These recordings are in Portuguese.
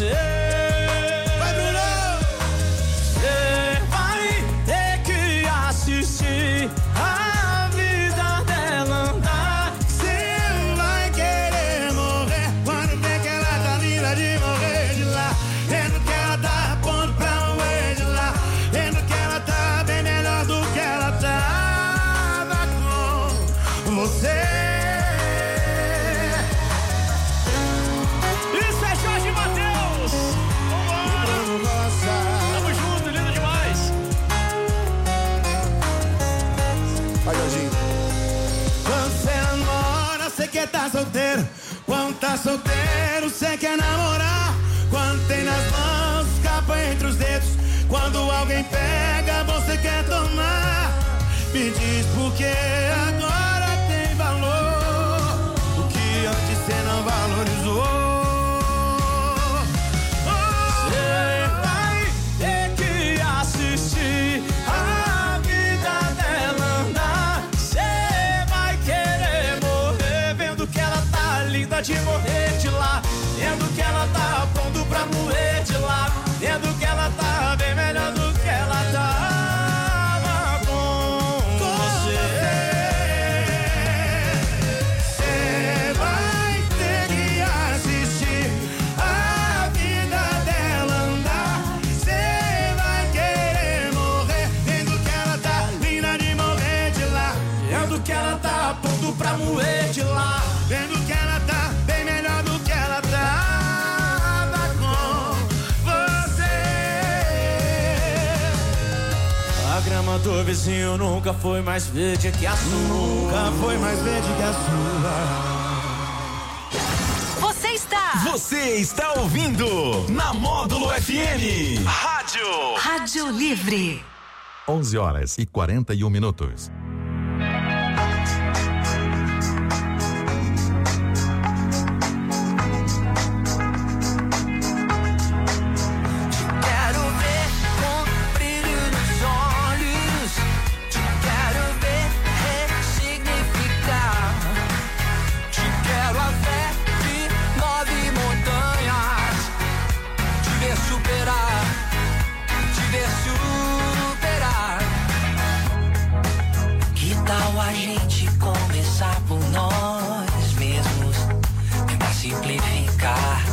você. Vai, Bruno! Você vai ter que assistir a vida dela andar. Você vai querer morrer quando vê que ela tá linda de morrer de lá. Vendo que ela tá a ponto pra morrer de lá. Vendo que ela tá bem melhor do que ela tava com você. Isso é Jorge Mateus. Vambora. Tamo junto, lindo demais. Vai, Jorginho. Quando você namora, você quer tá solteiro. Quando tá solteiro, você quer namorar. Quando tem nas mãos, escapa entre os dedos. Quando alguém pega, você quer tomar. Me diz por que agora tem valor o que antes você não valorizou. Você vai ter que assistir a vida dela andar. Você vai querer morrer vendo que ela tá linda de morrer de lá. Vendo que ela tá pronto pra morrer de lá. Vendo que ela tá bem melhor do que ela tava com você. Você vai ter que assistir a vida dela andar. Você vai querer morrer vendo que ela tá linda de morrer de lá. Vendo que ela tá pronto pra morrer de lá. Vendo que ela tá bem melhor do que ela tava com você. A grama do vizinho nunca foi mais verde que a sua. Nunca foi mais verde que a sua. Você está ouvindo na Módulo FM. Rádio Livre. 11h41. A gente começar por nós mesmos, tentar simplificar,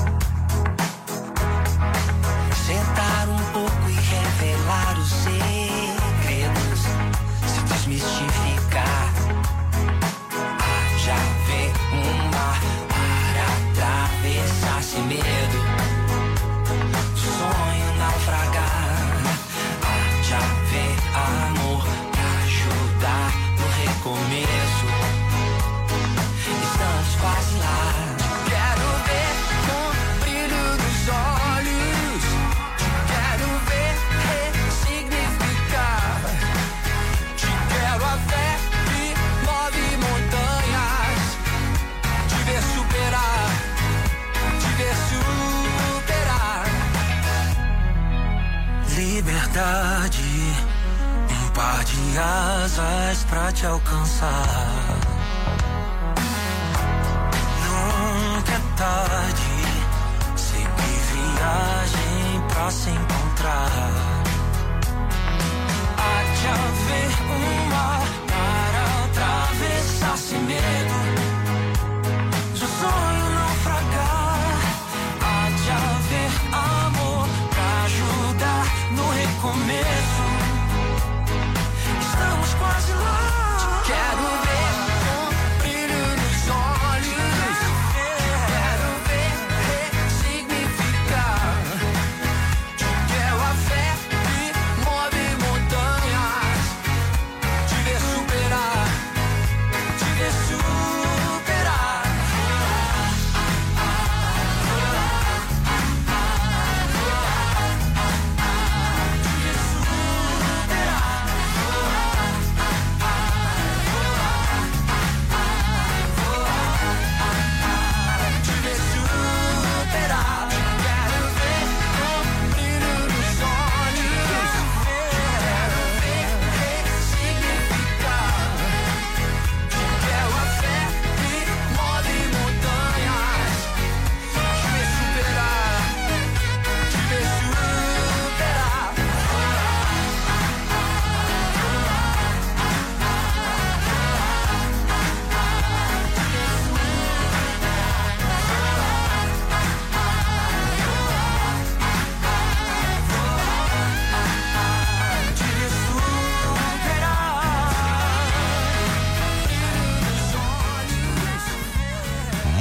sentar um pouco e revelar os segredos, se desmistificar. Já vem um mar para atravessar sem medo, sonho naufragar. Já vem amor pra ajudar no recomeço. Estamos quase lá. Quero ver com brilho nos olhos. Te quero ver ressignificar. Te quero a fé que move montanhas. Te ver superar. Te ver superar. Liberdade. Um par de asas pra te alcançar. Nunca é tarde. Seguir viagem pra se encontrar. Há de haver um mar para atravessar sem medo. Do sonho naufragar. Há de haver amor pra ajudar no recomeço. Estamos quase lá. Quero ver com brilho nos olhos. Quero ver ressignificar. Te quero a fé que move montanhas. Te ver superar. Te ver superar.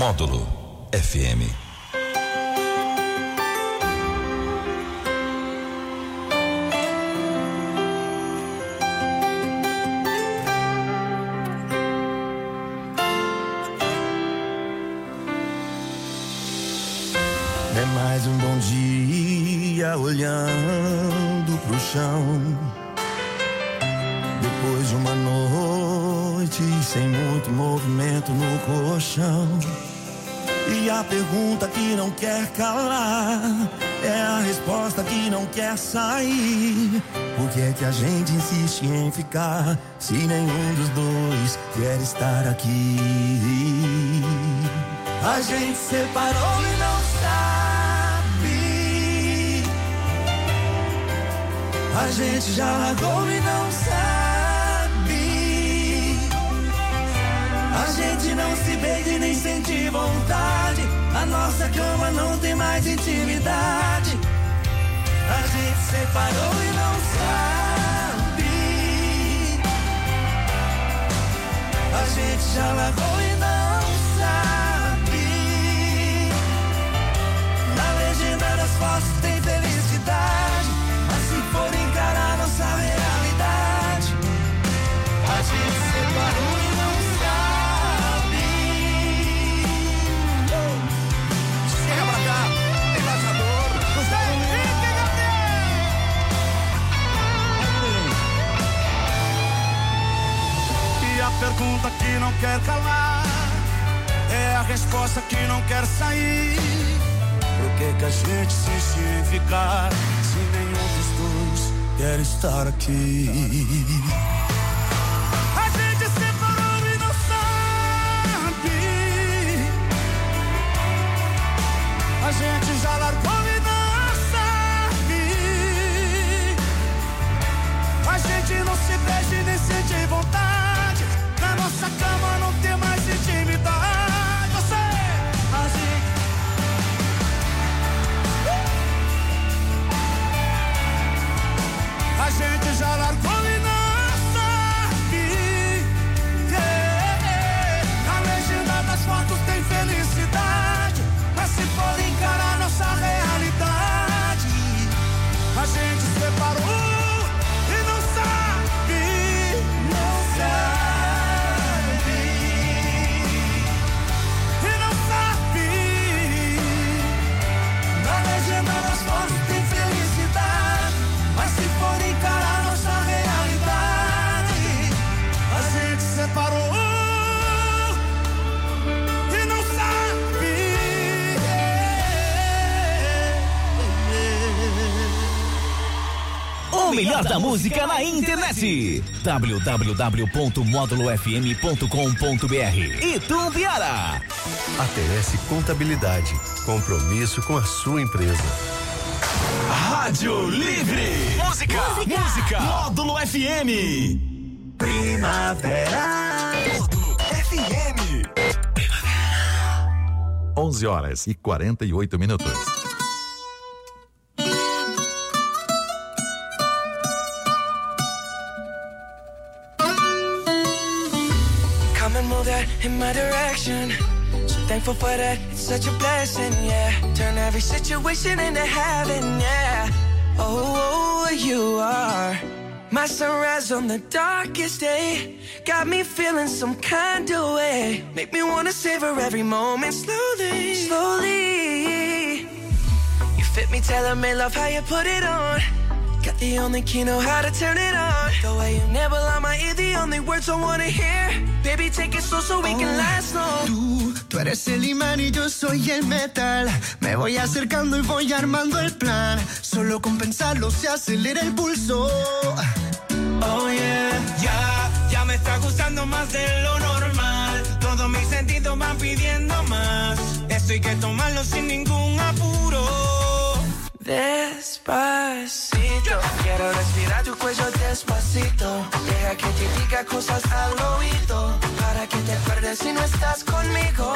Módulo FM. É mais um bom dia olhando pro chão. Depois de uma noite sem muito movimento no colchão. E a pergunta que não quer calar é a resposta que não quer sair. Por que é que a gente insiste em ficar se nenhum dos dois quer estar aqui? A gente separou e não sabe. A gente já largou e não sabe. A gente não se beija e nem sente vontade. A nossa cama não tem mais intimidade. A gente separou e não sabe. A gente já largou e não sabe. Na legenda das fotos tem felicidade, mas se for encarar nossa realidade, a gente separou e não sabe. Chega pra cá, embaixador. Henrique Gabriel. E a pergunta que não quer calar é a resposta que não quer sair. Por que a gente insiste em ficar se nenhum dos dois quer estar aqui? A gente separou e não sabe. A gente já largou e não sabe. A gente não se beija e nem sente vontade. Na nossa cama não tem mais intimidade. A gente já largou e não sabe. Na legenda das fotos tem felicidade, mas se for encarar nossa realidade, a gente separou e não sabe. Não sabe. E não sabe. Na legenda das fotos tem felicidade, mas se for encarar nossa realidade, a gente separou e não sabe. O melhor da música na internet. www.modulofm.com.br. Itumbiara. ATS Contabilidade. Compromisso com a sua empresa. Rádio Livre. Música. Módulo FM. Primavera. Módulo FM. 11h48. Come and move that in my direction. So thankful for that, it's such a blessing, yeah. Turn every situation into heaven, yeah. Oh, you are my sunrise on the darkest day. Got me feeling some kind of way. Make me wanna savor every moment slowly, slowly. You fit me, telling me love how you put it on. Got the only key, know how to turn it on. The way you never lie my ear, the only words I wanna hear. Baby, take it slow so we can last long. Tú eres el imán y yo soy el metal. Me voy acercando y voy armando el plan. Solo con pensarlo se acelera el pulso. Oh yeah, ya me está gustando más de lo normal. Todos mis sentidos van pidiendo más. Esto hay que tomarlo sin ningún apuro. Despacito, quiero respirar tu cuello despacito. Deja que te diga cosas al oído, para que te acuerdes si no estás conmigo.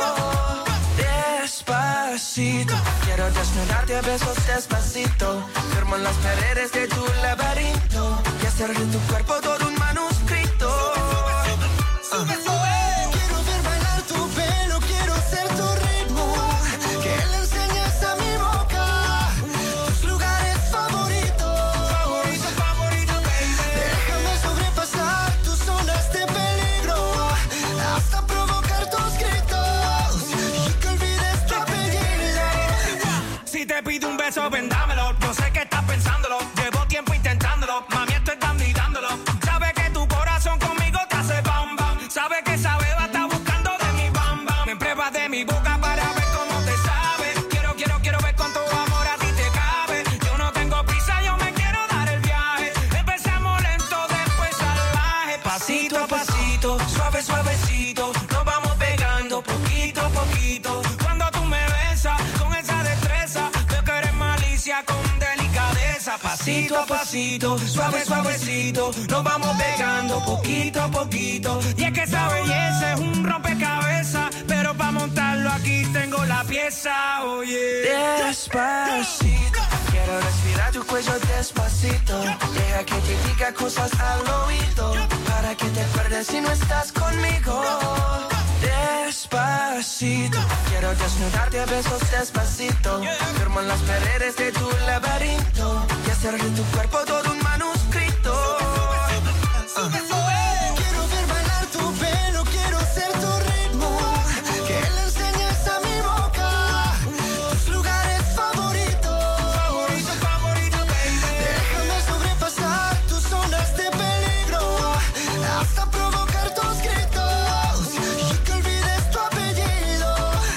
Despacito, quiero desnudarte a besos despacito. Firmo en las paredes de tu laberinto y hacer de tu cuerpo todo un manuscrito. Quiero ver bailar tu pelo, quiero ser tu rey. te pide un beso, ven dámelo. Yo sé que estás pensándolo, llevo tiempo intentándolo. Mami, estoy dando y dándolo. Sabes que tu corazón conmigo te hace bam bam. Sabes que esa beba está buscando de mi bam bam. Me pruebas de mi boca para ver cómo te sabe. Quiero ver cuánto amor a ti te cabe. Yo no tengo prisa, yo me quiero dar el viaje. Empezamos lento, después salvaje. Pasito a pasito, suave, suavecito. Nos vamos pegando poquito a poquito. Cuando tú me besas con esa destreza, veo que eres malicia con delicadeza. Pasito a pasito, suave, suavecito. Nos vamos pegando poquito a poquito. Y es que esa belleza es un rompecabezas, pero para montarlo aquí tengo la pieza, oye. Despacito, quiero respirar tu cuello despacito. Deja que te diga cosas al oído, para que te acuerdes si no estás conmigo. Despacito, quiero desnudarte a besos despacito. Firmo en las paredes de tu laberinto y hacer de tu cuerpo todo un manuscrito. Quiero ver bailar tu pelo, quiero ser tu ritmo. Que le enseñes a mi boca tus lugares favoritos. Favorito, baby. Déjame sobrepasar tus zonas de peligro, hasta provocar tus gritos y que olvides tu apellido.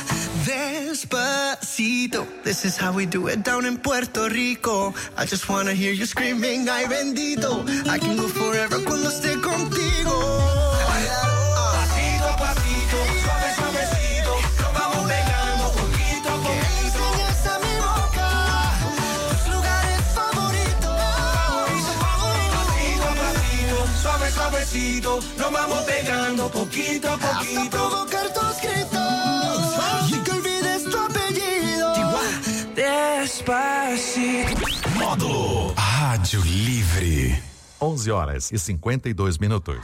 Despacito, this is how we do it down in Puerto Rico. I just wanna hear you screaming, ay bendito. I can go forever cuando esté contigo. Pasito a pasito, suave, suavecito. Nos vamos pegando poquito a Que le poquito. enseñes a mi boca tus lugares favoritos. Pasito a pasito, suave, suavecito. Nos vamos pegando poquito a Hasta poquito. provocar tus gritos y que olvides tu apellido. Despacito. Módulo Rádio Livre. 11h52.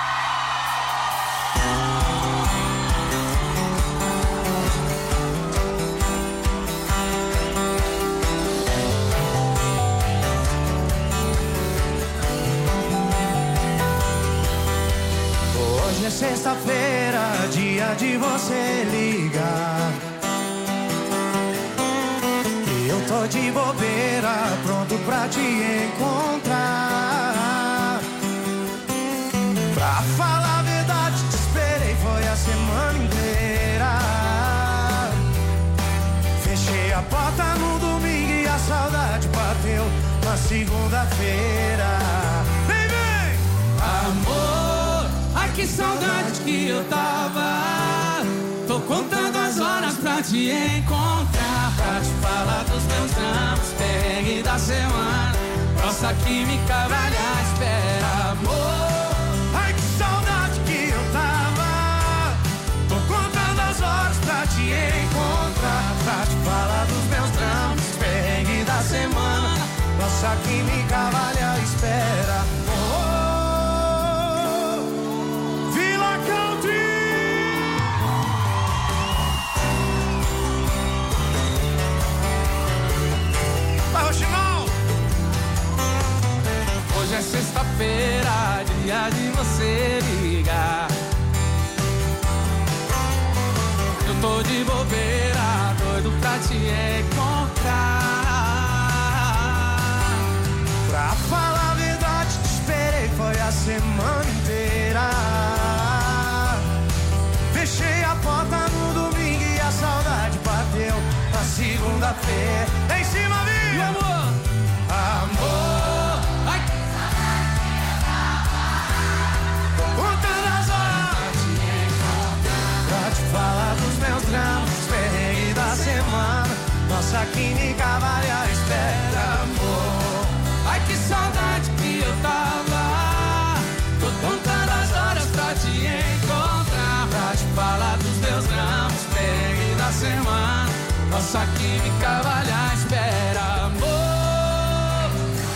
Hoje é sexta-feira, dia de você ligar. E eu tô de bobeira, pronto pra te encontrar. Pra falar a verdade, te esperei, foi a semana inteira. Fechei a porta no domingo e a saudade bateu na segunda-feira. Vem, vem! Amor, ai que saudade que eu tava. Tô contando as horas pra te encontrar, pra te falar dos meus dramas, perrengue da semana. Nossa química vale a espera, amor. Ai que saudade que eu tava. Tô contando as horas pra te encontrar, pra te falar dos meus dramas, perrengue da semana. Nossa química vale a espera. Vila Country. Vai, Roxinol. Hoje é sexta-feira, dia de você ligar. Eu tô de bobeira, doido pra te encontrar. Pra falar a verdade, te esperei, foi a semana inteira. Fechei a porta no domingo e a saudade bateu na segunda-feira. Em cima, viu, amor? Amor, ai. Contando as horas pra te falar dos meus dramas, perrengue da semana. Nossa química vale a espera, amor. Ai que saudade que eu tava. Tô contando as horas pra te encontrar, pra te falar dos meus dramas, perrengue da semana. Nossa química vale a espera, amor.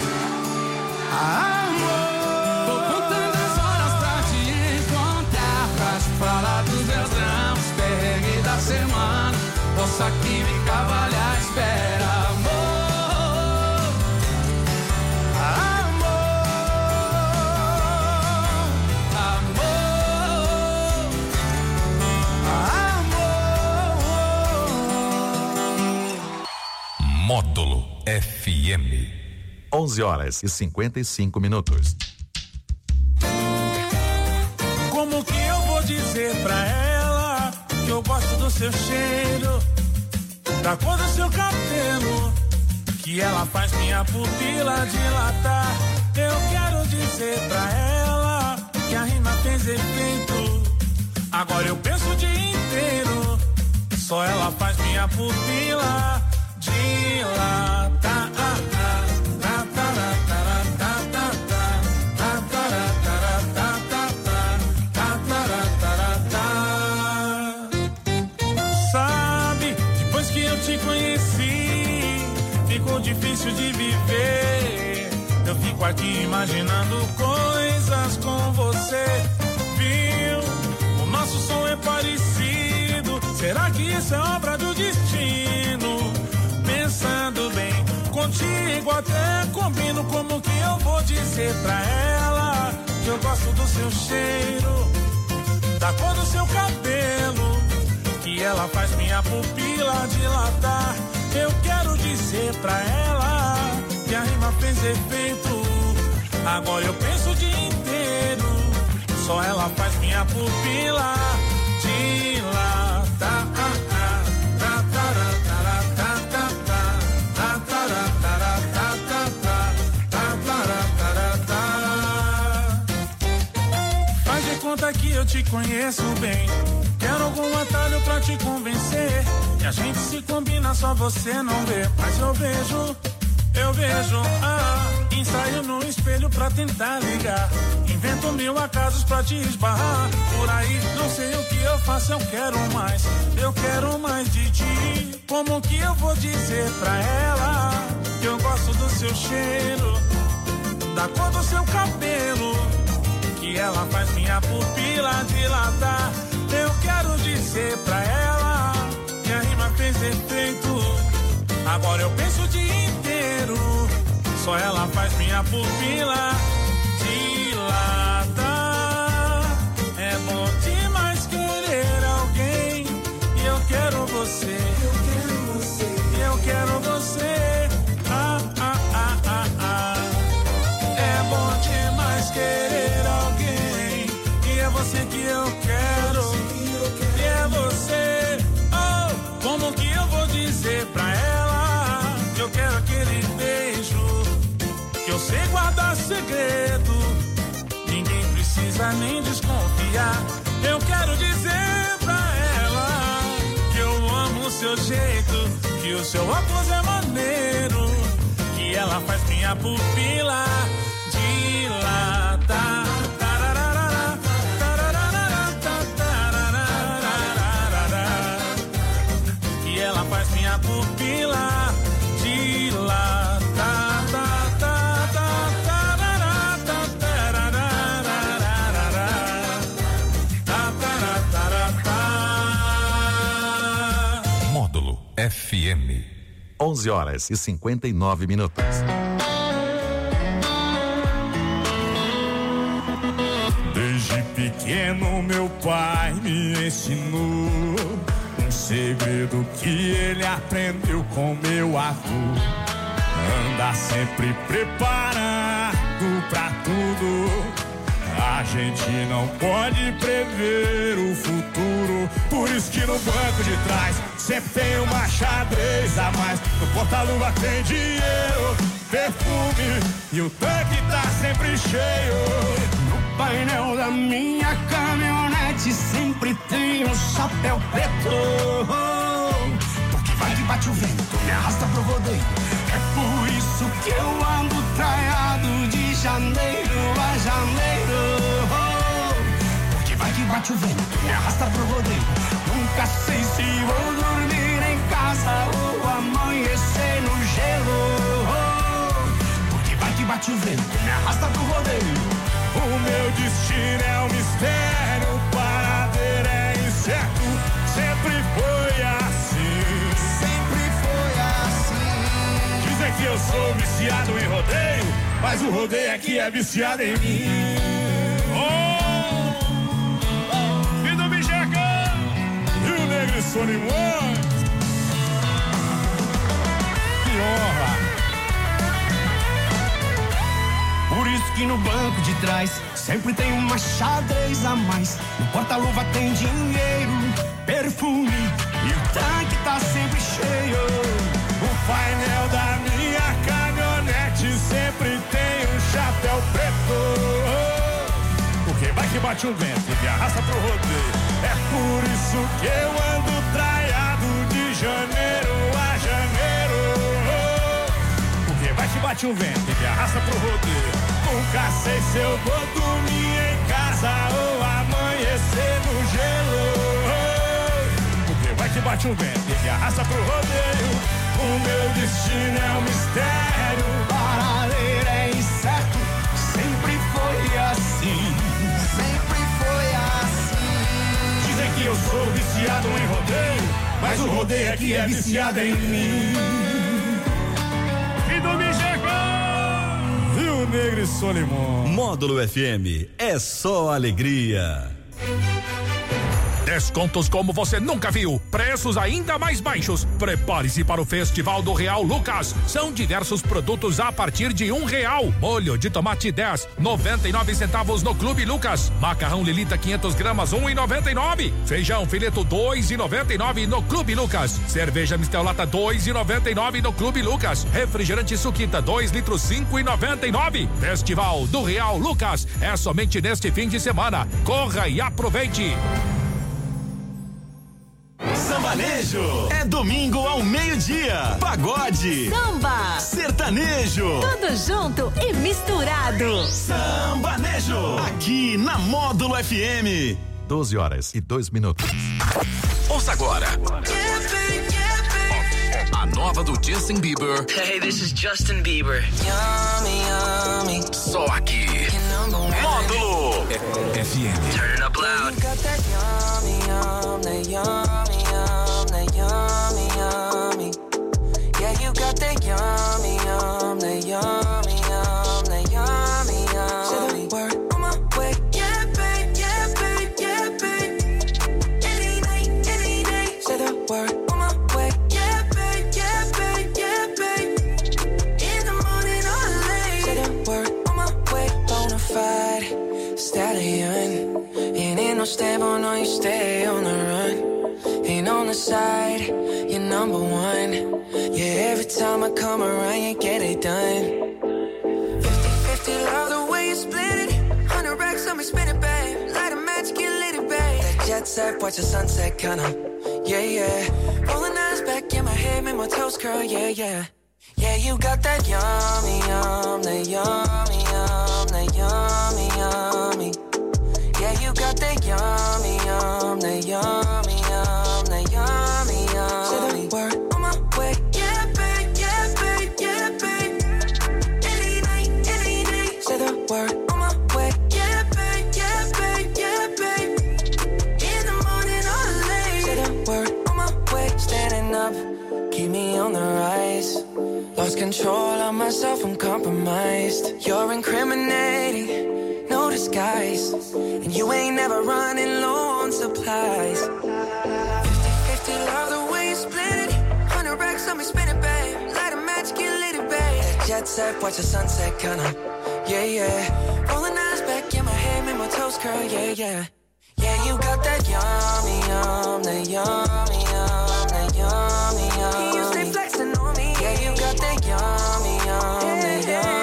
Amor. Tô contando as horas pra te encontrar, pra te falar dos meus dramas, perrengue da semana. Nossa química vale a espera, amor. Módulo FM. 11h55. Como que eu vou dizer pra ela que eu gosto do seu cheiro, da cor do seu cabelo, que ela faz minha pupila dilatar? Eu quero dizer pra ela que a rima fez efeito. Agora eu penso o dia inteiro, só ela faz minha pupila dilatar. Sabe, depois que eu te conheci, ficou difícil de viver. Eu fico aqui imaginando coisas com você. Viu? O nosso som é parecido. Será que isso é obra do destino? Pensando bem, contigo até combino. Como que eu vou dizer pra ela que eu gosto do seu cheiro, da cor do seu cabelo, que ela faz minha pupila dilatar? Eu quero dizer pra ela que a rima fez efeito. Agora eu penso o dia inteiro, só ela faz minha pupila dilatar. Faz de conta que eu te conheço bem. Quero algum atalho pra te convencer. E a gente se combina, só você não vê. Mas eu vejo, ensaio no espelho pra tentar ligar. Invento 1000 acasos pra te esbarrar. Por aí, não sei o que eu faço, eu quero mais de ti. Como que eu vou dizer pra ela que eu gosto do seu cheiro, da cor do seu cabelo, que ela faz minha pupila dilatar? Eu quero dizer pra ela que a rima fez efeito. Agora eu penso o dia inteiro, só ela faz minha pupila dilatar. É bom demais querer alguém, e eu quero você, eu quero você. É bom demais querer alguém, e é você que eu quero, e é você. Oh, como que eu vou dizer pra ela que eu quero aquele beijo, que eu sei guardar segredo, ninguém precisa nem desconfiar. Eu quero dizer pra ela que eu amo o seu jeito, que o seu óculos é maneiro, que ela faz minha pupila dilatar. Que ela faz minha pupila dilatar. Módulo FM. 11h59. Desde pequeno meu pai me ensinou um segredo que ele aprendeu com meu avô: andar sempre preparado pra tudo. A gente não pode prever o futuro, por isso que no banco de trás sempre tem uma xadrez a mais. No porta-luva tem dinheiro, perfume e o tanque tá sempre cheio. No painel da minha caminhonete sempre tem um chapéu preto, porque vai que bate o vento, me arrasta pro rodeio. É por isso que eu ando traiado de janeiro a janeiro, porque vai que bate o vento, me arrasta pro rodeio. Nunca sei se vou dormir em casa ou amanhecer no gelo, porque vai que bate o vento, me arrasta pro rodeio. O meu destino é um mistério, o paradeiro é incerto. Sempre foi assim, Sempre foi assim. dizem que eu sou viciado em rodeio, mas o rodeio aqui é viciado em mim. Oh, e do Bicheca e o Negro Solimões. E que no banco de trás sempre tem uma xadrez a mais. No porta-luva tem dinheiro, perfume e o tanque tá sempre cheio. O painel da minha caminhonete sempre tem um chapéu preto. Porque vai que bate um vento e me arrasta pro rodeio. É por isso que eu ando traiado de janeiro a janeiro. Porque vai que bate um vento e me arrasta pro rodeio. Nunca sei se eu vou dormir em casa ou amanhecer no gelo. Porque vai que bate um vento e me arrasta pro rodeio. O meu destino é um mistério, paradeiro é incerto. Sempre foi assim, sempre foi assim. Dizem que eu sou viciado em rodeio, mas o rodeio é que é viciado em mim. E do chegou Rio Negro e Solimão. Módulo FM, é só alegria. Descontos como você nunca viu, preços ainda mais baixos. Prepare-se para o Festival do Real Lucas. São diversos produtos a partir de R$1. Molho de tomate 10, 99 centavos no Clube Lucas. Macarrão Lelita 500 gramas, 1,99. Feijão fileto 2,99 no Clube Lucas. Cerveja Mistel Lata 2,99 no Clube Lucas. Refrigerante Suquita 2 litros 5,99. Festival do Real Lucas é somente neste fim de semana. Corra e aproveite. Sambanejo é domingo ao meio-dia. Pagode, Samba, sertanejo, tudo junto e misturado. Sambanejo, aqui na Módulo FM. 12h02. Ouça agora a nova do Justin Bieber. Hey, this is Justin Bieber. Yummy, yummy. Só aqui. Módulo FM. Turn it up loud. You got that yummy, yum, that yummy, yum, that yummy, yummy. Yeah, you got that yummy, yum, that yummy, yum, that yummy, yummy. Say the word on my way. Yeah, babe, yeah, babe, yeah, babe. Any night, any day. Say the word on my way. Yeah, babe, yeah, babe, yeah, babe. In the morning or late. Say the word on my way. Bonafide stallion. Ain't no stable, no, you stay on the run. Ain't on the side, you're number one. Yeah, every time I come around, you get it done. 50-50, love the way you split it. 100 racks on me, spin it, babe. Light a match, get lit, it, babe. That jet set, watch the sunset, kinda. Yeah, yeah. Rolling eyes back in my head, make my toes curl, yeah, yeah. Yeah, you got that yummy, yum, that yummy, yum, that yummy, yummy. Yeah, you got that yummy, yum, that yummy, yum, that yummy, yum. Say the word on my way. Yeah, babe, yeah, babe, yeah, babe. Any night, any day. Say the word on my way. Yeah, babe, yeah, babe, yeah, babe. In the morning or late. Say the word on my way. Standing up, keep me on the rise. Lost control of myself, I'm compromised. You're incriminating. No disguise, and you ain't never running low on supplies. 50-50, love the way you split it. 100 racks on me, spin it, babe. Light a match, get lit, it, babe. That jet set, watch the sunset, kinda. Yeah, yeah. Rolling eyes back in my head, make my toes curl, yeah, yeah. Yeah, you got that yummy, yum, that yummy, yum, that yummy, yum. You stay flexing on me. Yeah, you got that yummy, yum, that yummy.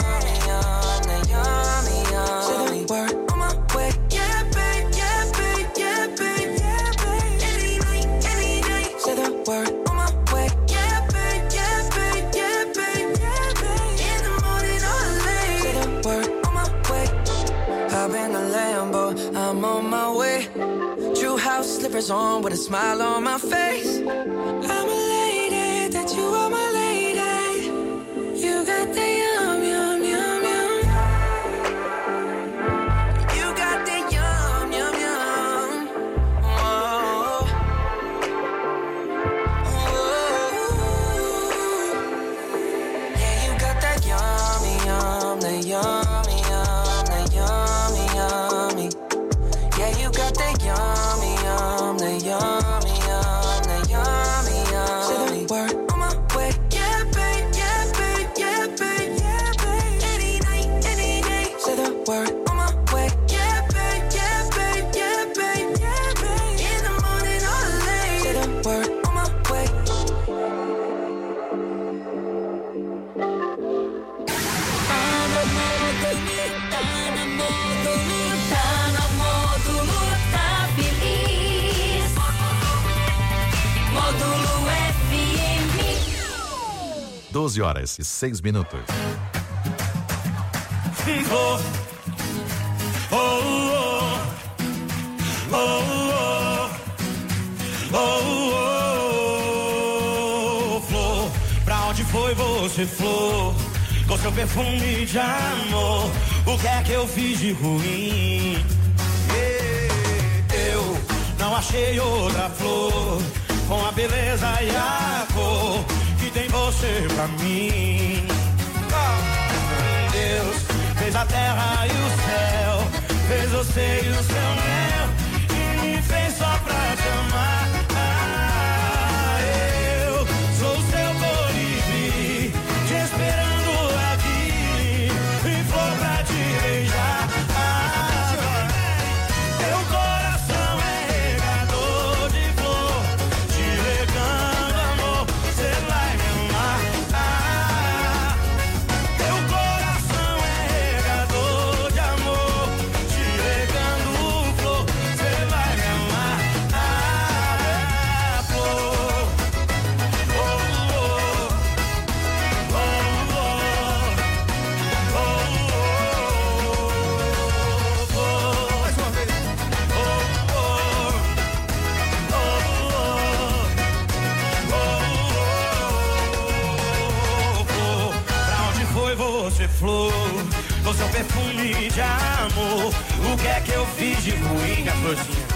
Word on my way. Yeah, babe, yeah, babe, yeah, babe, yeah, babe. Any night, any day. Say the word on my way. Yeah, babe, yeah, babe, yeah, babe, yeah, babe. In the morning or late. Say the word on my way. Hop in the Lambo, I'm on my way. True house slippers on with a smile on my face. I'm elated that you are my lady. You got the yum, yum, yum, yum. Yummy, yummy, that yummy, yummy. Yeah, you got that yummy, yum, that yummy, yum, that yummy, yum. 12h06. Flor, oh, oh, oh, oh, oh, flor, pra onde foi você, flor? Com seu perfume de amor, o que é que eu fiz de ruim? Eu não achei outra flor com a beleza e a cor que tem você pra mim. Deus fez a terra e o céu, fez você e o seu mel, e me fez só pra te amar. Eu sou o seu colibri, te esperando aqui, e flor pra te beijar. Teu coração é regador de flor, te regando amor, cê vai me amar. Teu coração é regador de amor, te regando flor, cê vai me amar. Flor, oh, oh, oh, oh, oh, oh, mais uma vez. Pra onde foi você, flor? Com seu perfume de amor, o que é que eu fiz de ruim, minha florzinha?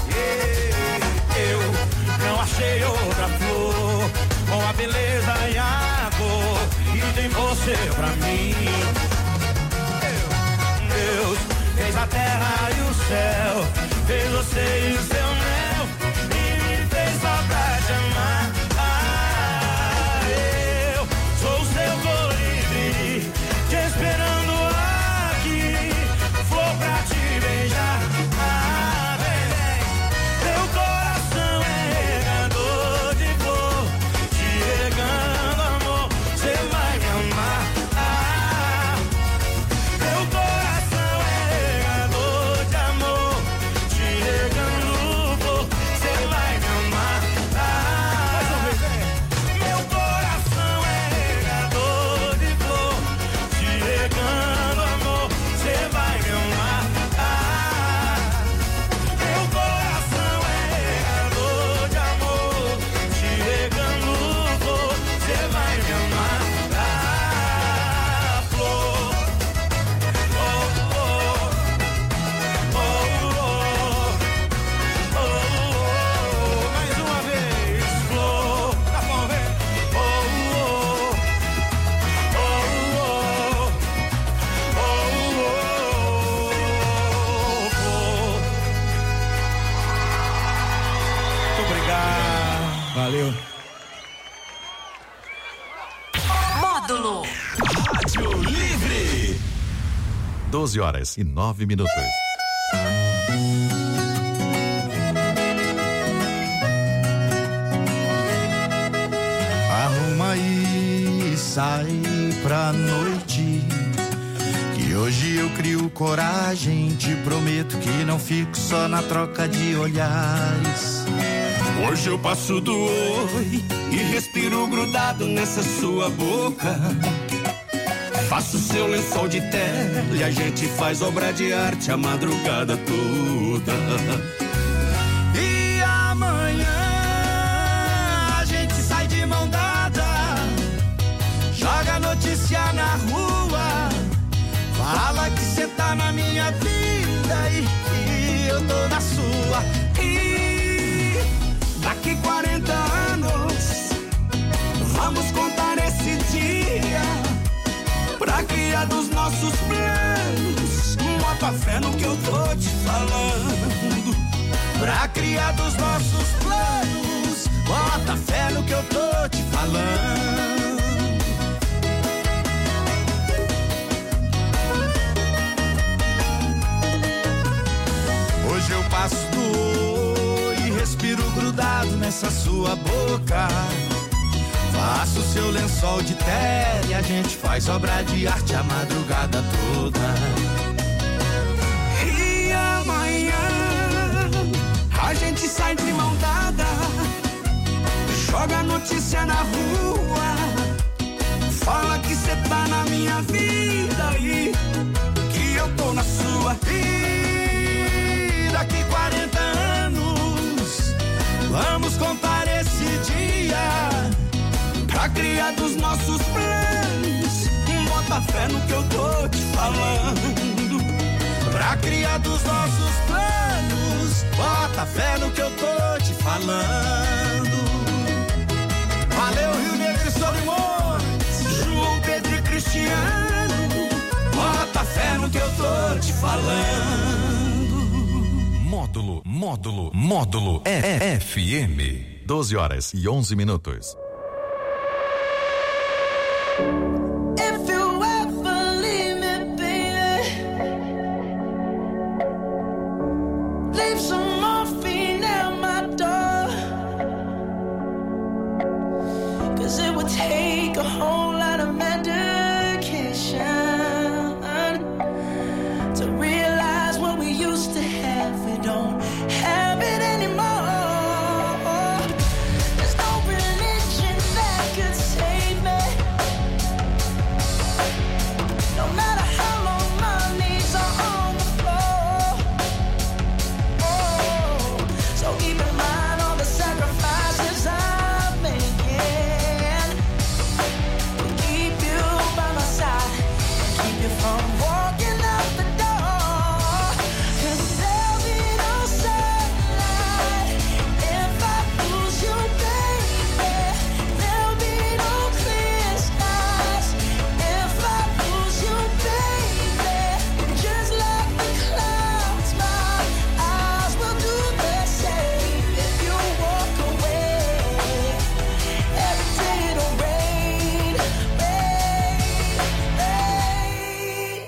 Eu não achei outra flor com a beleza e a cor que tem você pra mim. Deus fez a terra e o céu, fez você e o seu mel, e me fez só pra te amar. Eu sou o seu colibri, te esperando aqui, flor pra te beijar. Vem, vem. Teu coração é regador de flor, te regando amor, cê vai me amar. Teu coração é regador de amor, te regando flor, cê vai me amar. Mais uma vez, vem. Meu coração é regador de flor, te regando amor, cê vai me amar. Meu coração é regador de amor, te regando flor, cê vai me amar. Flor, oh, oh, oh, oh, oh, mais uma vez, flor, tá bom, vem. Oh, oh, oh, oh, oh, flor. Muito obrigado. Valeu. Módulo. Rádio Livre. 12h09. Arruma aí e sai pra noite, que hoje eu crio coragem, te prometo que não fico só na troca de olhares. Hoje eu passo do oi e respiro grudado nessa sua boca. Faço seu lençol de tela e a gente faz obra de arte a madrugada toda. E amanhã a gente sai de mão dada, joga notícia na rua, fala que cê tá na minha vida e eu tô na sua. E daqui 40 anos vamos contar esse dia pra criar dos nossos planos. Bota fé no que eu tô te falando. Pra criar dos nossos planos, bota fé no que eu tô te falando. Hoje eu passo do oi e respiro grudado nessa sua boca. Faço seu lençol de terra e a gente faz obra de arte a madrugada toda. E amanhã a gente sai de mão dada, joga notícia na rua, minha vida aí, que eu tô na sua. E daqui 40 anos vamos contar esse dia pra criar dos nossos planos. Bota fé no que eu tô te falando. Pra criar dos nossos planos, bota fé no que eu tô te falando. Valeu, Rio Negro e Solimões, João, Pedro e Cristiano, bota fé no que eu tô te falando. Módulo FM. 12h11. Take a whole lot of medication to realize what we used to have, we don't have it anymore. There's no religion that could save me, no matter how long my knees are on the floor. Oh, so keep in mind all the sacrifices I'm making. From walking out the door, 'cause there'll be no sunlight if I lose you, baby. There'll be no clear skies if I lose you, baby. Just like the clouds, my eyes will do the same if you walk away. Every day it'll rain, rain, rain.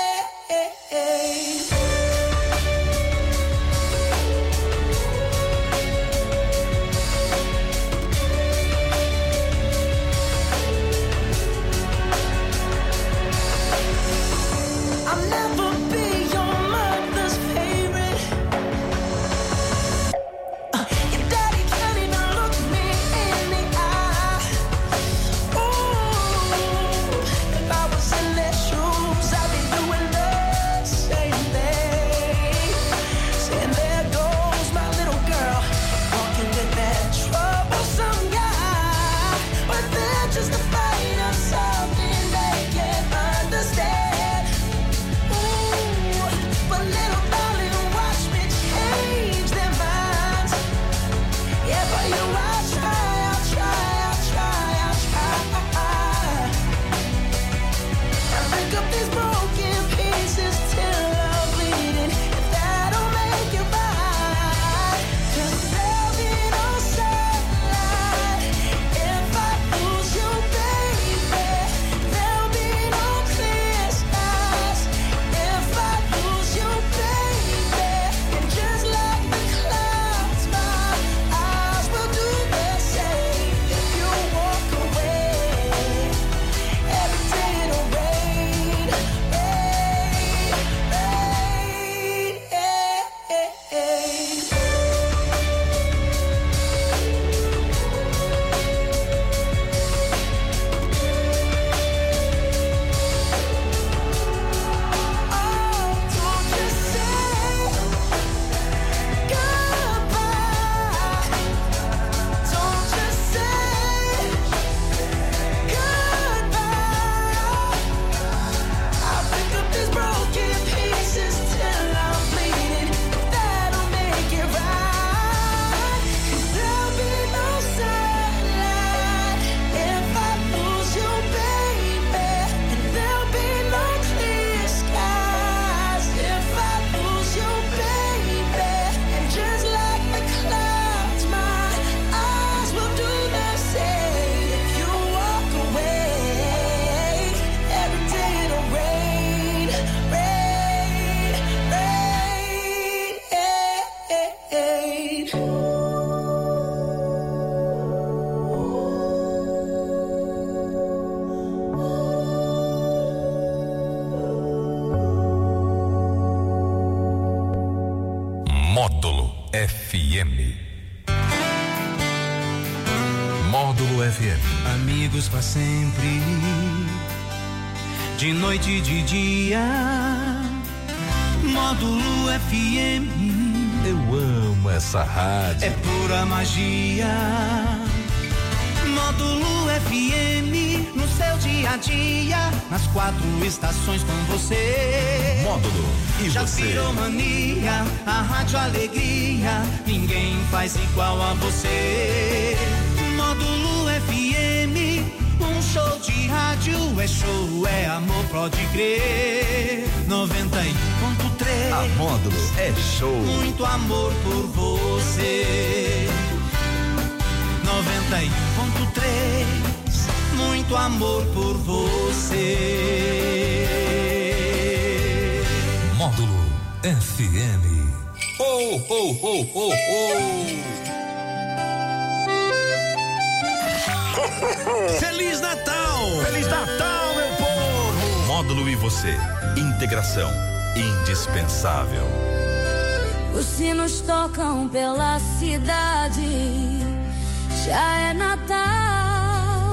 I'll never be your mother's favorite. Your daddy can't even look me in the eye. Ooh, if I was in their shoes, I'd be doing the same thing. Saying there goes my little girl, walking with that troublesome guy. But they're just afraid of something they can't understand. Ooh, but little darling, watch me change their minds. Yeah, for you I'll try, I'll try, I'll try, I'll try. I pick up these broken pieces till I'm bleeding, if that'll make it right. 'Cause there'll be no sunlight if I lose you, baby. There'll be no clear skies if I lose you, baby. And just like the clouds, my eyes will do the same if you walk away. Every day it'll rain, rain, rain, Oh, don't just say goodbye. Don't just say goodbye. I'll pick up these broken pieces till I'm bleeding, if that'll make it right. 'Cause there'll be no sunlight if I lose you, baby. And there'll be no clear skies if I lose you, baby. And just like the clouds, my eyes will do the same if you walk away. Every day it'll rain, rain, rain. Módulo FM. Módulo FM. Amigos pra sempre, de noite e de dia. Módulo FM. Eu amo essa rádio. É pura magia. Módulo FM, no seu dia a dia, nas 4 estações com você. Módulo e já você. Virou mania, a rádio alegria, ninguém faz igual a você. Módulo FM, um show de rádio, é show, é amor, pode crer. 91.3. A Módulo é show. Muito amor por você. 91.3, muito amor por você. Módulo FM. Oh, oh, oh, oh, oh. Feliz Natal! Feliz Natal, meu povo! Módulo e você. Integração indispensável. Os sinos tocam pela cidade. Já é Natal,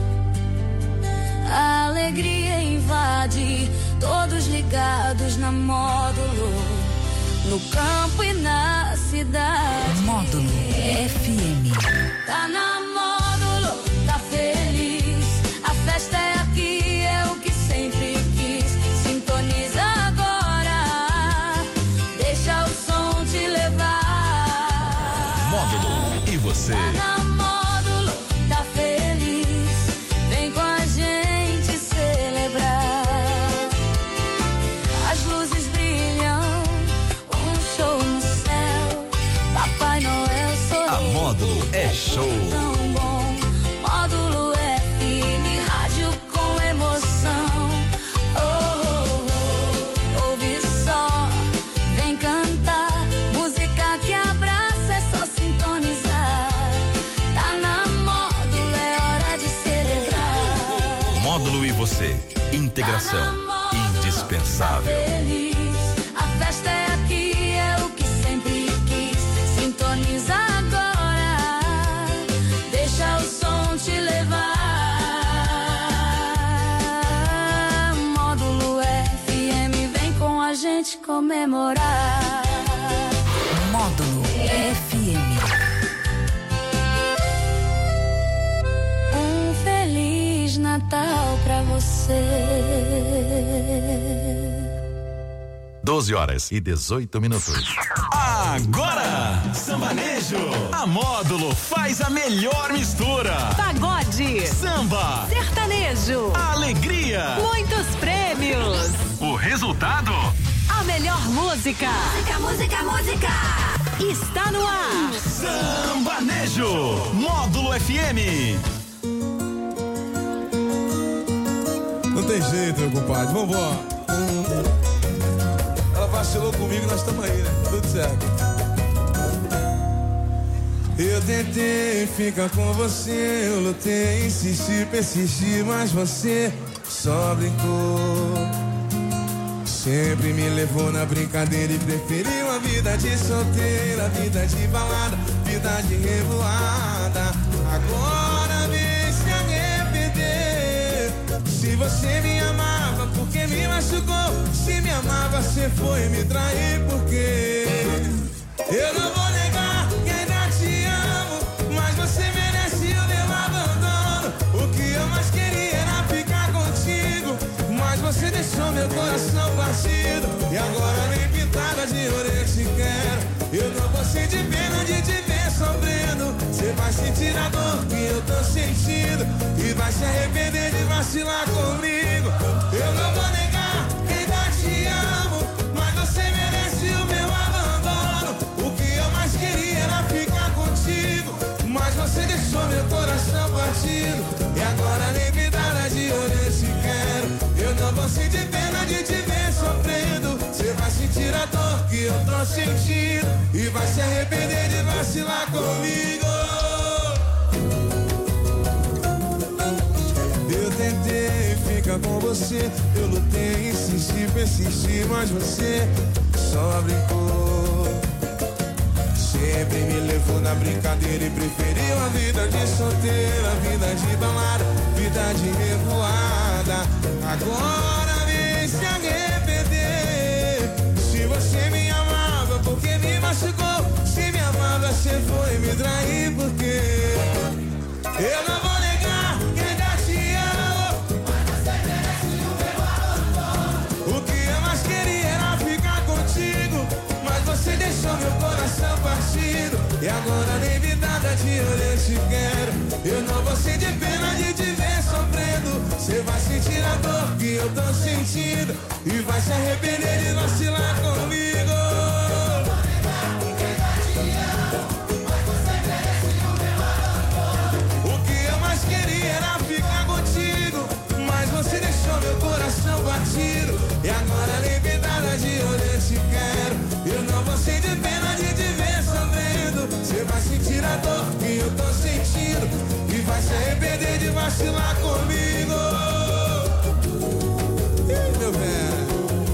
a alegria invade, todos ligados na Módulo, no campo e na cidade. Módulo FM. Tá na Módulo, tá feliz, a festa é aqui, é o que sempre quis. Sintoniza agora, deixa o som te levar. Módulo e você. Tá na Módulo, tá feliz, vem com a gente celebrar. As luzes brilham, um show no céu, Papai Noel sorriu. A Módulo é show. Tão bom, Módulo FM, rádio com emoção. Oh, oh, oh, ouve só, vem cantar, música que abraça, é só sintonizar. Tá na Módulo, é hora de celebrar. Módulo e você. Integração Tá na Módulo, indispensável. tá feliz, a festa é aqui, é o que sempre quis. Sintoniza agora, deixa o som te levar. Módulo FM, vem com a gente comemorar. Módulo FM. Um Feliz Natal pra você. 12h18. Agora, Sambanejo. A Módulo faz a melhor mistura. Pagode, Samba, sertanejo, alegria. muitos prêmios. O resultado? A melhor música. Música, música, música. Está no ar. Sambanejo. Módulo FM. Não tem jeito, meu compadre. Vambora. Ela vacilou comigo, nós estamos aí, né? Tudo certo. Eu tentei ficar com você, eu lutei, insisti, persisti, mas você só brincou. Sempre me levou na brincadeira e preferiu a vida de solteira, vida de balada, vida de revoada. Agora vem se arrepender. Se você me amava, por que me machucou? Se me amava, você foi me trair, por quê? Eu não vou negar que ainda te amo, mas você merece o meu abandono. O que eu mais queria era ficar contigo, mas você deixou meu coração partido. E agora nem pintada de orelha te quero. Eu não vou sentir pena de te ver sofrendo. Você vai sentir a dor que eu tô sentindo e vai se arrepender de vacilar comigo. Eu não vou negar que ainda te amo, mas você merece o meu abandono. O que eu mais queria era ficar contigo, mas você deixou meu coração partido. E agora nem pintada de orelha te quero. Eu não vou sentir pena de te ver sofrendo. Você vai sentir a dor que eu tô sentindo e vai se arrepender de vacilar comigo. Eu tentei ficar com você, eu lutei, insisti, persisti, mas você só brincou. Sempre me levou na brincadeira e preferiu a vida de solteira, vida de balada, vida de revoada. Agora você foi me trair, porque eu não vou negar que ainda te amo. Mas você merece o meu amor. O que eu mais queria era ficar contigo, mas você deixou meu coração partido. E agora nem me nada de eu te quero. Eu não vou sentir pena de te ver sofrendo. Você vai sentir a dor que eu tô sentindo e vai se arrepender de vacilar comigo. O que eu mais queria era ficar contigo, mas você deixou meu coração batido. E agora nem me nada de eu te quero. Eu não vou sentir pena de te ver sofrendo. Você vai sentir a dor que eu tô sentindo e vai se arrepender de vacilar comigo. Ih, meu velho,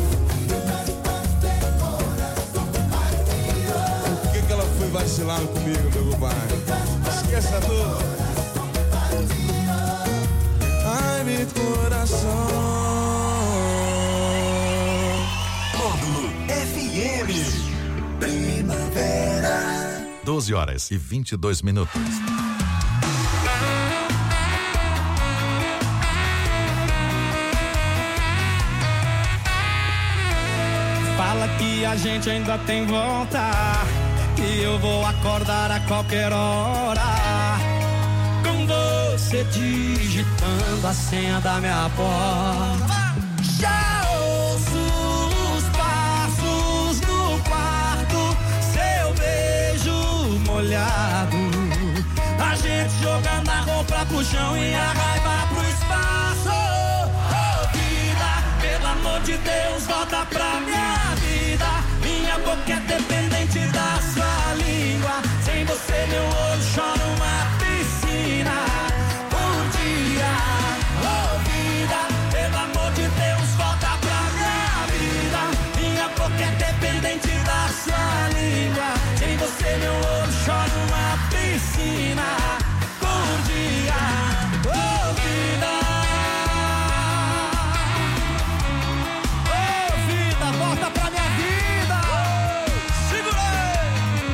por que ela foi vacilar comigo, meu pai? Esqueça tudo. Ai, meu coração. Módulo FM. Primavera. 12h22. Fala que a gente ainda tem volta, que eu vou acordar a qualquer hora, com você digitando a senha da minha porta. Já ouço os passos no quarto, seu beijo molhado, a gente jogando a roupa pro chão e a raiva pro espaço. Oh, vida, pelo amor de Deus, volta pra minha vida. Minha boca é dependente da sua língua. Sem você meu olho chora uma piscina por dia. Oh, vida, pelo amor de Deus, volta pra minha vida. Minha boca é dependente da sua língua. Sem você meu olho chora uma piscina por dia. Oh, vida. Oh, vida, volta pra minha vida. Segurei.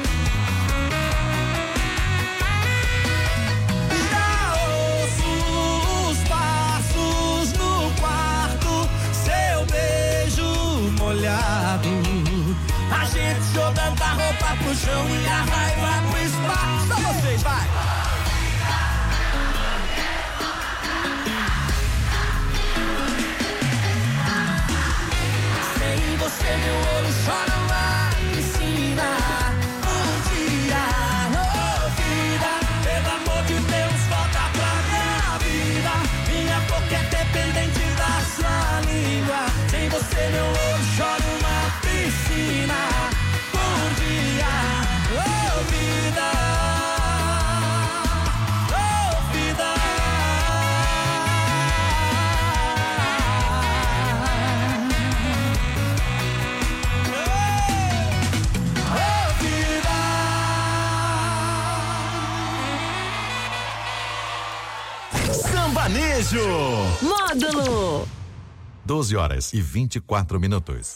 Já ouço os passos no quarto, seu beijo molhado, a gente jogando a roupa pro chão e a raiva pro espaço. Só vocês, vai! Sem você meu olho chora uma piscina um dia. Oh, vida, pelo amor de Deus, volta pra minha vida. Minha boca é dependente da sua língua. Sem você meu olho chora uma piscina por dia. Oh, vida. Oh, vida. Oh, vida. Sambanejo. Módulo 12h24.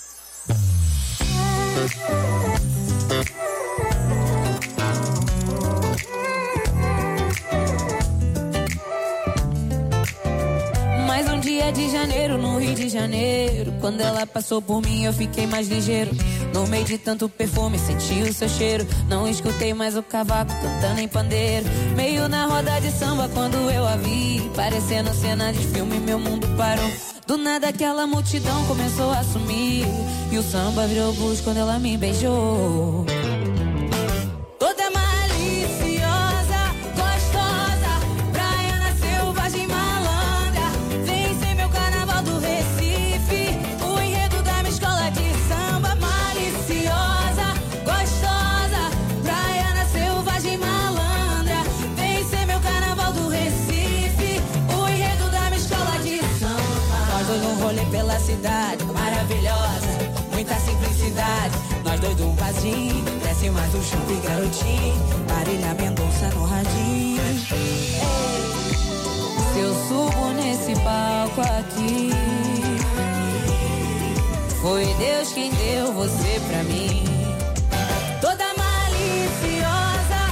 Mais um dia de janeiro no Rio de Janeiro. Quando ela passou por mim eu fiquei mais ligeiro. No meio de tanto perfume senti o seu cheiro. Não escutei mais o cavaco cantando em pandeiro. Meio na roda de samba quando eu a vi, parecendo cena de filme, meu mundo parou. Do nada aquela multidão começou a sumir e o samba virou blues quando ela me beijou. Toda maliciosa, gostosa, praiana, selvagem, malandra. Vem ser meu carnaval do Recife, o enredo da minha escola de samba. Maliciosa, gostosa, praiana, selvagem, malandra. Vem ser meu carnaval do Recife, o enredo da minha escola de samba. Nós dois um rolê pela cidade, maravilhosa, muita simplicidade. Nós dois de um barzinho, desce mais um chup e garotinho, Marília Mendonça no radinho. Ei, se eu subo nesse palco aqui, foi Deus quem deu você pra mim. Toda maliciosa,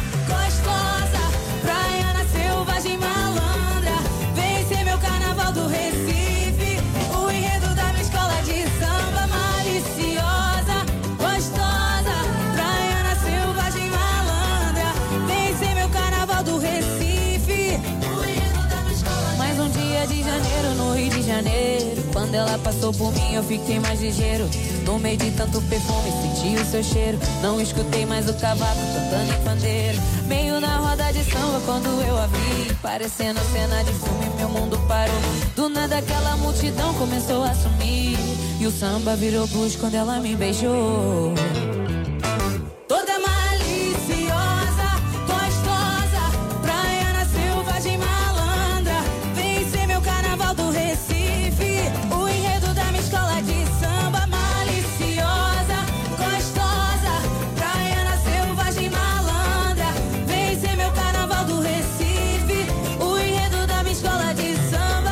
Janeiro. Quando ela passou por mim eu fiquei mais ligeiro. No meio de tanto perfume senti o seu cheiro. Não escutei mais o cavaco tocando em pandeiro. Meio na roda de samba quando eu a vi, parecendo cena de filme, meu mundo parou. Do nada aquela multidão começou a sumir e o samba virou blues quando ela me beijou. Toda maliciosa, gostosa, praiana, selvagem, malandra. Vem ser meu carnaval do Recife, o enredo da minha escola de samba. Maliciosa, gostosa, praiana, selvagem, malandra. Vem ser meu carnaval do Recife, o enredo da minha escola de samba.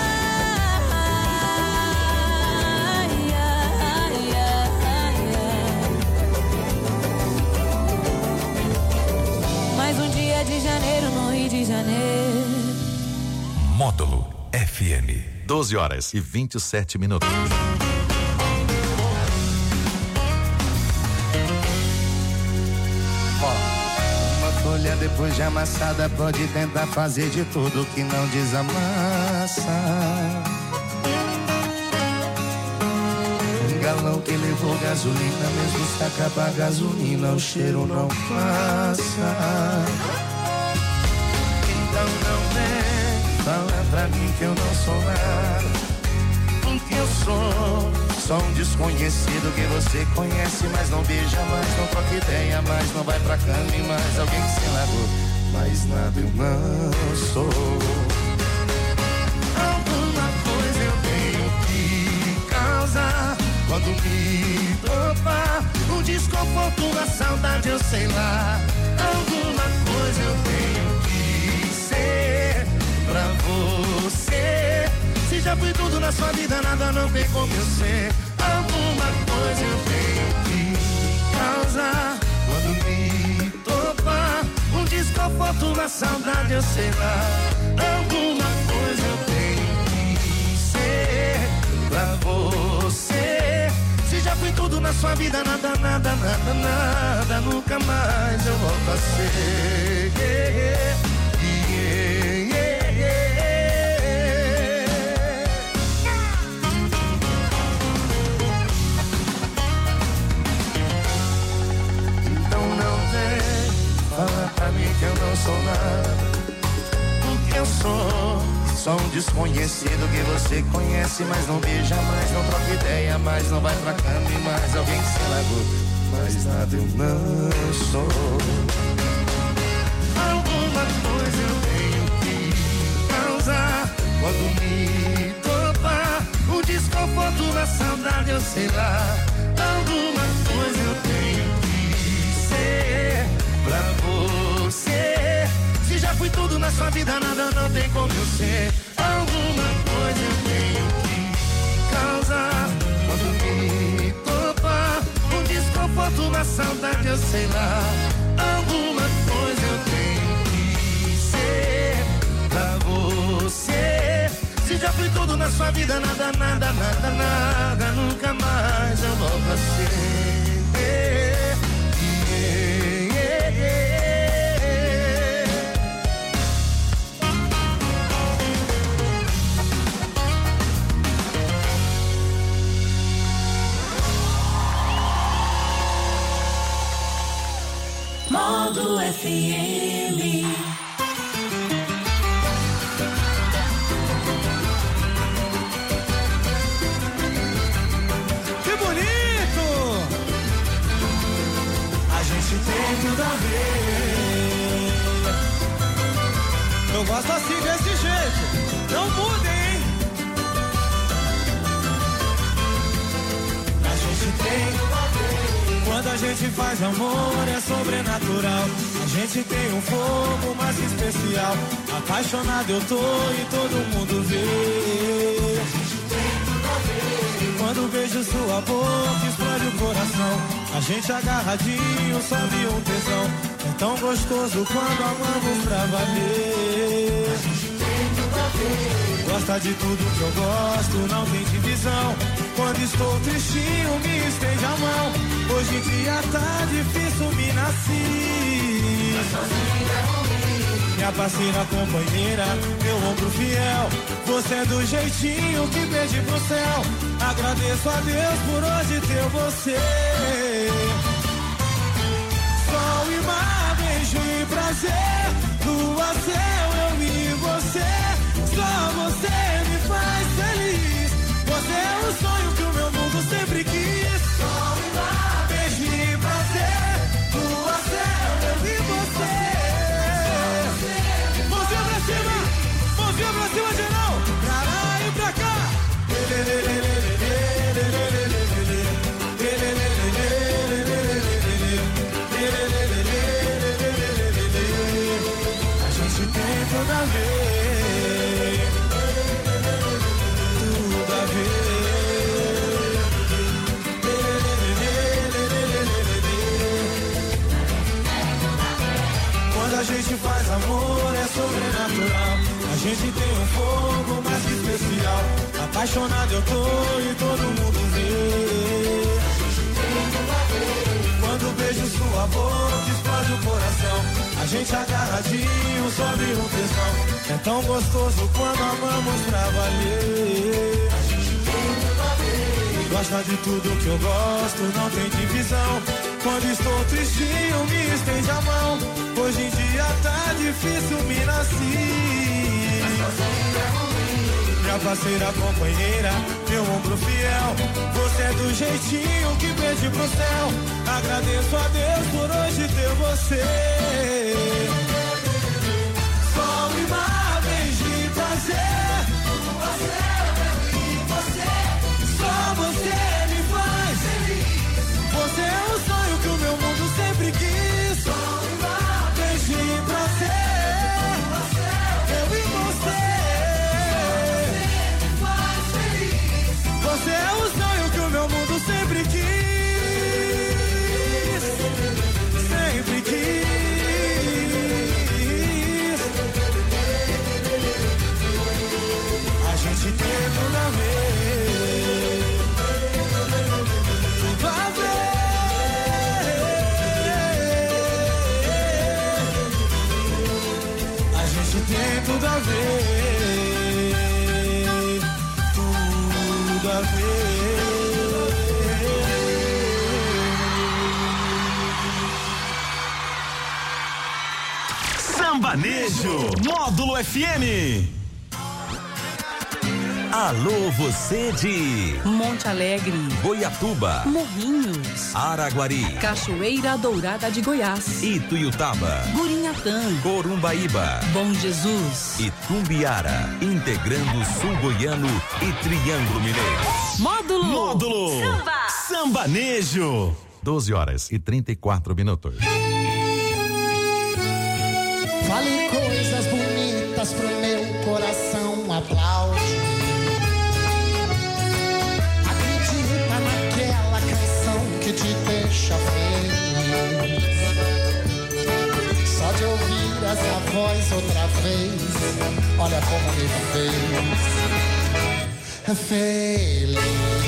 Mais um dia de janeiro no Rio de Janeiro. Módulo FM. 12h27. Uma folha depois de amassada pode tentar fazer de tudo que não desamassa. Um galão que levou gasolina, mesmo se acabar a gasolina, o cheiro não passa. Então não vem falar pra mim que eu não sou nada, porque eu sou um desconhecido que você conhece, mas não beija mais, não troca ideia mais, não vai pra cama e mais alguém que se largou. Mas nada eu não sou. Alguma coisa eu tenho que causar quando me topar. Um desconforto, uma saudade, eu sei lá. Alguma coisa eu tenho que ser pra você. Se já fui tudo na sua vida, nada não tem como eu ser. Alguma coisa eu tenho que causar quando me topar. Um desconforto, uma saudade, eu sei lá. Alguma coisa eu tenho que ser pra você. Se já fui tudo na sua vida, nada, nada, nada, nada, nunca mais eu volto a ser. Fala pra mim que eu não sou nada, porque eu sou um desconhecido que você conhece, mas não beija mais, não troca ideia mais, não vai pra cama e mais alguém que se largou. Mas nada eu não sou. Alguma coisa eu tenho que causar quando me topar. O desconforto na saudade, eu sei lá. Alguma coisa eu tenho que ser pra você. Se já fui tudo na sua vida, nada não tem como eu ser. Alguma coisa eu tenho que causar quando me topar. Um desconforto, uma saudade, eu sei lá. Alguma coisa eu tenho que ser pra você. Se já fui tudo na sua vida, nada, nada, nada, nada, nunca mais eu volto a ser. Módulo FM. Que bonito! A gente tem tudo a ver. Eu gosto assim, desse jeito. Não mudem, hein? A gente tem tudo a ver. Quando a gente faz amor é sobrenatural. A gente tem um fogo mais especial. Apaixonado eu tô e todo mundo vê. A gente tem tudo a ver. Quando beijo sua boca explode o coração. A gente agarradinho sobe um tesão. É tão gostoso quando amamos pra valer. A gente tem tudo a ver. Gosta de tudo que eu gosto, não tem divisão. Quando estou tristinho, me estende a mão. Hoje em dia tá difícil, me nasci. Me minha parceira, companheira, meu ombro fiel. Você é do jeitinho que pede pro céu. Agradeço a Deus por hoje ter você. Sol e mar, beijo e prazer. Lua, céu, eu e você. Só você me faz feliz. Você é o sonho que o meu mundo sempre quis. Sol e mar, beijo e prazer. Lua, céu, eu e você. Mãozinha pra cima, mãozinha pra cima, geral. Pra lá e pra cá. A gente tem tudo a ver, tudo a ver. Quando a gente faz amor é sobrenatural. A gente tem um fogo mais que especial. Apaixonado eu tô e todo mundo vê. Quando beijo sua boca explode o coração. A gente agarradinho sobe um tesão. É tão gostoso quando amamos pra valer. Gosta de tudo que eu gosto, não tem divisão. Quando estou tristinho me estende a mão. Hoje em dia tá difícil me nascer. Minha parceira, companheira, meu ombro fiel. Você é do jeitinho que pede pro céu. Agradeço a Deus por hoje ter você. Sol e mar, beijo e prazer. Você e você. Só você me faz feliz. Você é o sonho que o meu mundo sempre quis. Sol e mar, beijo e prazer. Eu e você. Você é o sonho que o meu mundo sempre quis. Sempre quis. A gente tem tudo a ver. Tudo a ver. A gente tem tudo a ver. Tudo a ver. Sambanejo, Módulo FM. Alô, você de Monte Alegre, Goiatuba, Morrinhos, Araguari, Cachoeira Dourada de Goiás, Ituiutaba, Gurinhatã, Corumbaíba, Bom Jesus, Itumbiara, integrando Sul Goiano e Triângulo Mineiro. Módulo Samba. Sambanejo. 12h34. Fale coisas bonitas pro meu coração, aplaude. Acredita naquela canção que te deixa feliz. Só de ouvir essa voz outra vez, olha como me fez feliz.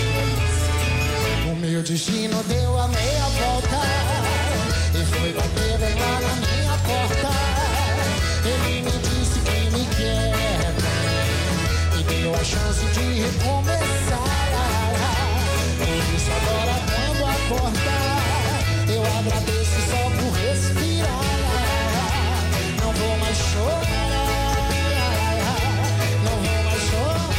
O meu destino deu a meia volta e foi bater bem lá na minha porta. Ele me disse que me quer e deu a chance de recomeçar. Por isso agora quando acordar, eu agradeço só por respirar. Não vou mais chorar, não vou mais chorar.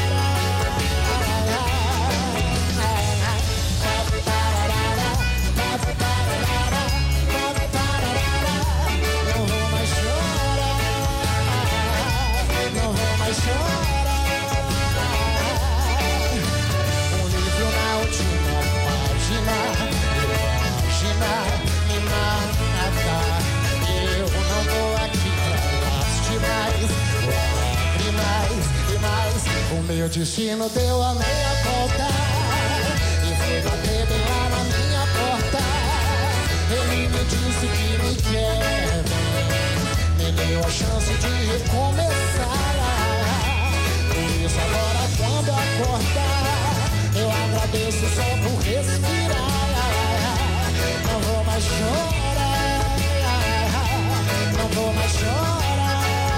Um livro na última página, imagina me matar. Eu não tô aqui pra lastimar, mais e mais. O meu destino deu a meia volta e foi bater bem lá na minha porta. Ele me disse que me quer, me deu a chance de recomeçar. Por isso agora quando acordar, eu agradeço só por respirar. Não vou mais chorar, não vou mais chorar.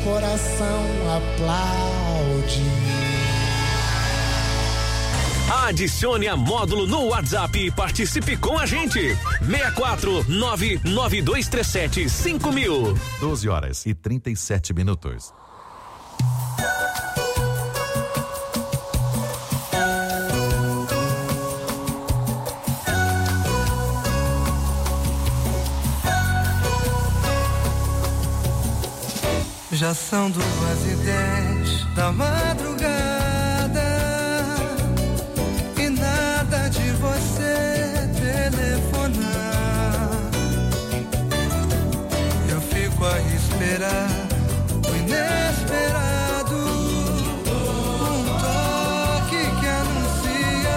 coração aplaude. Adicione a Módulo no WhatsApp e participe com a gente. 64992375000. 12h37. Já são 2:10 da madrugada e nada de você telefonar. Eu fico a esperar o inesperado, um toque que anuncia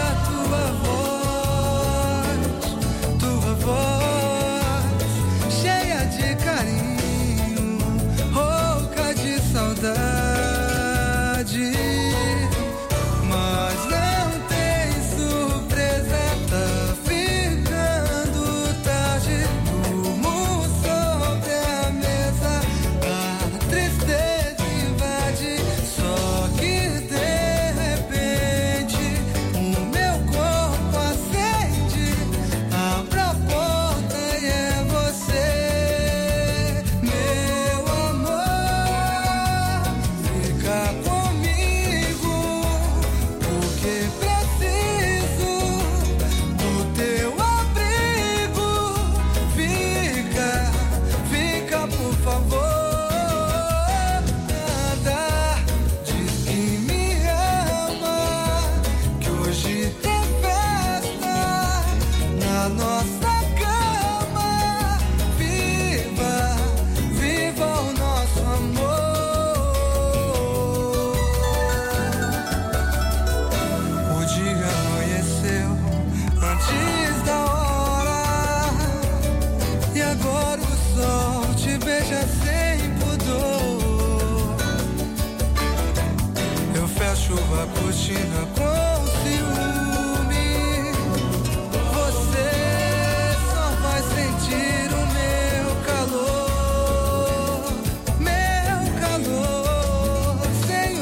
tua voz cheia de carinho, de saudade, mas não tem surpresa, tá ficando tarde, durmo sobre a mesa, a tristeza invade, só que de repente o meu corpo acende, abre a porta e é você, meu amor. Fica comigo, porque preciso do teu abrigo. Fica por favor. Nada diz que me ama, que hoje tem festa na nossa cama. Viva o nosso amor. Antes da hora, e agora o sol te beija sem pudor. Eu fecho a cortina com